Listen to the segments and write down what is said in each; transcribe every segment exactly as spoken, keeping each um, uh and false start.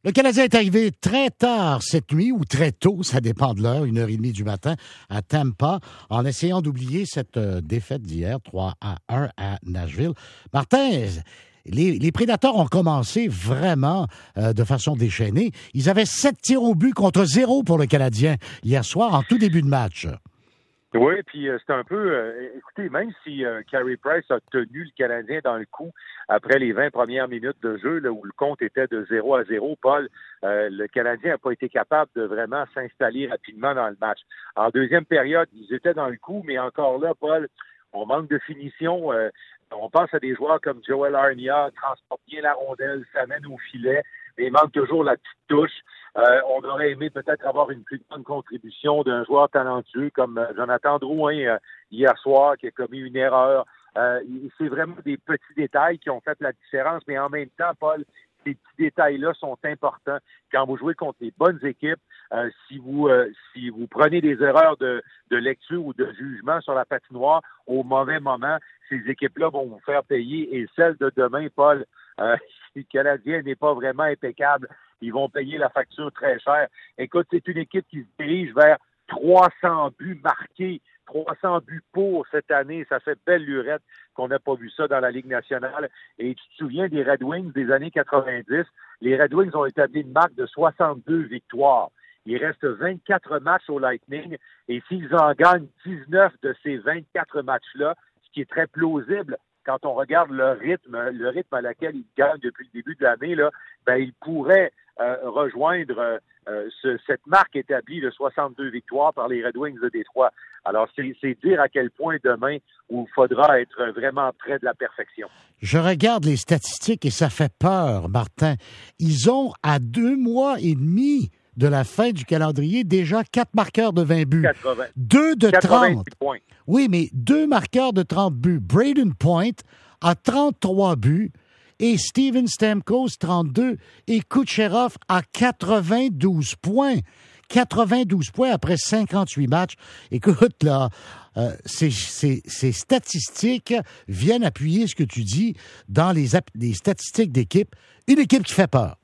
Le Canadien est arrivé très tard cette nuit, ou très tôt, ça dépend de l'heure, une heure et demie du matin, à Tampa, en essayant d'oublier cette euh, défaite d'hier, trois à un à Nashville. Martin, les, les Prédateurs ont commencé vraiment euh, de façon déchaînée. Ils avaient sept tirs au but contre zéro pour le Canadien hier soir, en tout début de match. Oui, puis euh, c'est un peu... Euh, écoutez, même si euh, Carey Price a tenu le Canadien dans le coup après les vingt premières minutes de jeu, là, où le compte était de zéro à zéro, Paul, euh, le Canadien n'a pas été capable de vraiment s'installer rapidement dans le match. En deuxième période, ils étaient dans le coup, mais encore là, Paul, on manque de finition. Euh, on pense à des joueurs comme Joel Armia, transporte bien la rondelle, s'amène au filet, mais il manque toujours la petite touche. Euh, on aurait aimé peut-être avoir une plus grande contribution d'un joueur talentueux comme euh, Jonathan Drouin euh, hier soir qui a commis une erreur. Euh, c'est vraiment des petits détails qui ont fait la différence, mais en même temps, Paul, ces petits détails-là sont importants. Quand vous jouez contre les bonnes équipes, euh, si vous euh, si vous prenez des erreurs de, de lecture ou de jugement sur la patinoire au mauvais moment, ces équipes-là vont vous faire payer. Et celle de demain, Paul, euh, si le Canadien n'est pas vraiment impeccable, ils vont payer la facture très cher. Écoute, c'est une équipe qui se dirige vers trois cents buts marqués, trois cents buts pour cette année. Ça fait belle lurette qu'on n'a pas vu ça dans la Ligue nationale. Et tu te souviens des Red Wings des années quatre-vingt-dix? Les Red Wings ont établi une marque de soixante-deux victoires. Il reste vingt-quatre matchs au Lightning. Et s'ils en gagnent dix-neuf de ces vingt-quatre matchs-là, ce qui est très plausible, quand on regarde le rythme, le rythme à laquelle ils gagnent depuis le début de l'année, là, ben ils pourraient euh, rejoindre euh, ce, cette marque établie de soixante-deux victoires par les Red Wings de Détroit. Alors, c'est, c'est dire à quel point demain où il faudra être vraiment près de la perfection. Je regarde les statistiques et ça fait peur, Martin. Ils ont, à deux mois et demi de la fin du calendrier, déjà quatre marqueurs de vingt buts. quatre-vingts Deux de trente. Points. Oui, mais deux marqueurs de trente buts. Braden Point a trente-trois buts et Steven Stamkos, trente-deux, et Kucherov a quatre-vingt-douze points. quatre-vingt-douze points après cinquante-huit matchs. Écoute, là, euh, ces, ces, ces statistiques viennent appuyer ce que tu dis dans les, les statistiques d'équipe. Une équipe qui fait peur.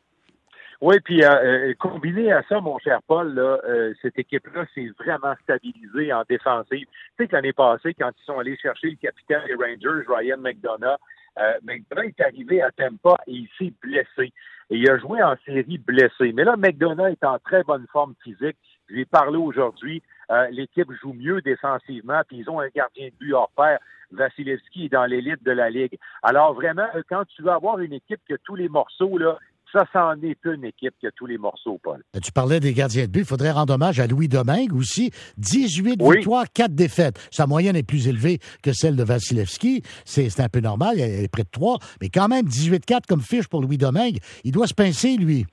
Oui, puis euh, combiné à ça, mon cher Paul, là, euh, cette équipe-là s'est vraiment stabilisée en défensive. Tu sais que l'année passée, quand ils sont allés chercher le capitaine des Rangers, Ryan McDonough, euh, McDonough est arrivé à Tampa et il s'est blessé. Et il a joué en série blessé. Mais là, McDonough est en très bonne forme physique. Je lui ai parlé aujourd'hui. Euh, l'équipe joue mieux défensivement, puis ils ont un gardien de but hors pair. Vasilevski est dans l'élite de la Ligue. Alors vraiment, quand tu veux avoir une équipe qui a tous les morceaux, là, ça, c'en est une équipe qui a tous les morceaux, Paul. Tu parlais des gardiens de but. Il faudrait rendre hommage à Louis Domingue aussi. dix-huit oui. victoires, quatre défaites. Sa moyenne est plus élevée que celle de Vasilevski. C'est, c'est un peu normal. Elle est près de trois. Mais quand même, dix-huit quatre comme fiche pour Louis Domingue. Il doit se pincer, lui.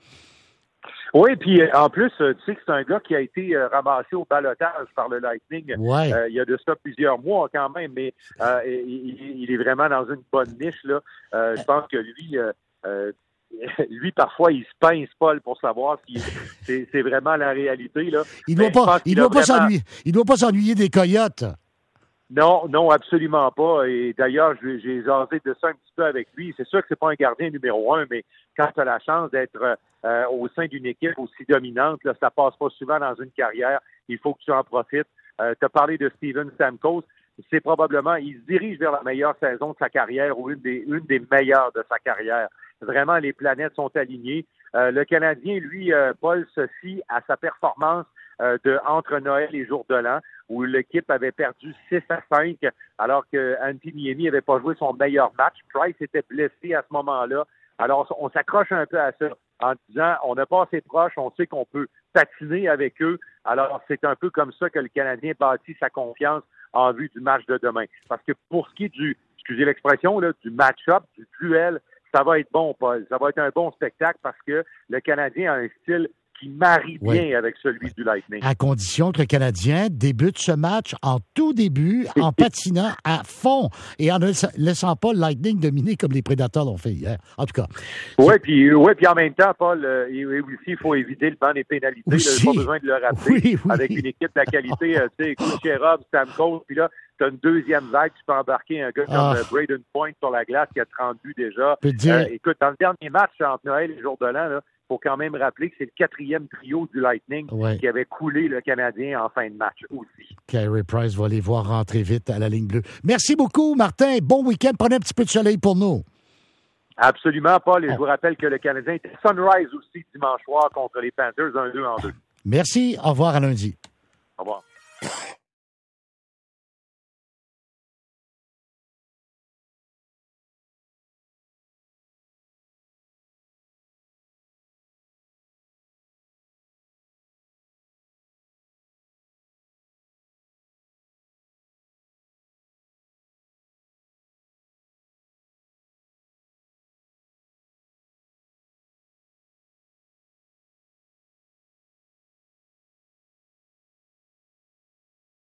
Oui, puis en plus, tu sais que c'est un gars qui a été euh, ramassé au ballottage par le Lightning ouais. euh, il y a de ça plusieurs mois quand même, mais euh, il, il est vraiment dans une bonne niche, là. Euh, je pense que lui... Euh, euh, Lui, parfois, il se pince, Paul, pour savoir si c'est, c'est vraiment la réalité, là. Il doit pas, il doit pas vraiment... s'ennuyer. Il doit pas s'ennuyer des Coyotes. Non, non, absolument pas. Et d'ailleurs, j'ai, j'ai jasé de ça un petit peu avec lui. C'est sûr que c'est pas un gardien numéro un, mais quand tu as la chance d'être euh, au sein d'une équipe aussi dominante, là, ça passe pas souvent dans une carrière. Il faut que tu en profites. Euh, tu as parlé de Steven Stamkos. C'est probablement, il se dirige vers la meilleure saison de sa carrière ou une des, une des meilleures de sa carrière. Vraiment, les planètes sont alignées. Euh, le Canadien, lui, euh, Paul, se fie à sa performance euh, de entre Noël et Jour de l'An, où l'équipe avait perdu six à cinq, alors que Antti Niemi n'avait pas joué son meilleur match. Price était blessé à ce moment-là. Alors, on s'accroche un peu à ça en disant, on n'a pas assez proche, on sait qu'on peut patiner avec eux. Alors, c'est un peu comme ça que le Canadien bâtit sa confiance en vue du match de demain. Parce que pour ce qui est du, excusez l'expression, là, du match-up, du duel, ça va être bon, Paul. Ça va être un bon spectacle parce que le Canadien a un style qui marie bien oui. avec celui du Lightning. À condition que le Canadien débute ce match en tout début, en patinant à fond et en ne laissant pas le Lightning dominer comme les Prédateurs l'ont fait hier. En tout cas. Oui, puis ouais, puis en même temps, Paul, euh, aussi, il faut éviter le banc des pénalités. Il n'y a pas besoin de le rappeler. Oui, oui. Avec une équipe de la qualité, euh, tu sais, Kucherov, Stamkos, puis là, tu as une deuxième vague, tu peux embarquer un gars Ah. comme euh, Braden Point sur la glace qui a trente buts déjà. Peux dire- Euh, écoute, dans le dernier match entre Noël et Jour de l'An, là, faut quand même rappeler que c'est le quatrième trio du Lightning ouais. qui avait coulé le Canadien en fin de match aussi. Carey Price va les voir rentrer vite à la ligne bleue. Merci beaucoup, Martin. Bon week-end. Prenez un petit peu de soleil pour nous. Absolument, Paul. Et oh. je vous rappelle que le Canadien était Sunrise aussi dimanche soir contre les Panthers, un deux en deux. Merci. Au revoir à lundi. Au revoir.